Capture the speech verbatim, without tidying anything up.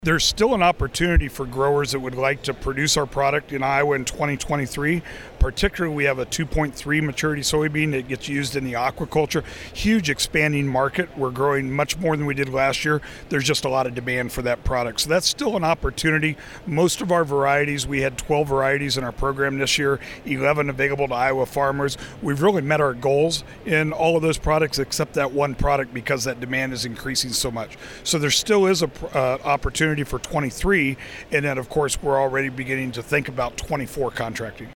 There's still an opportunity for growers that would like to produce our product in Iowa in twenty twenty-three. Particularly, we have a two point three maturity soybean that gets used in the aquaculture. Huge expanding market. We're growing much more than we did last year. There's just a lot of demand for that product. So that's still an opportunity. Most of our varieties, we had twelve varieties in our program this year, eleven available to Iowa farmers. We've really met our goals in all of those products except that one product because that demand is increasing so much. So there still is an uh, opportunity for twenty-three, and then of course we're already beginning to think about twenty-four contracting.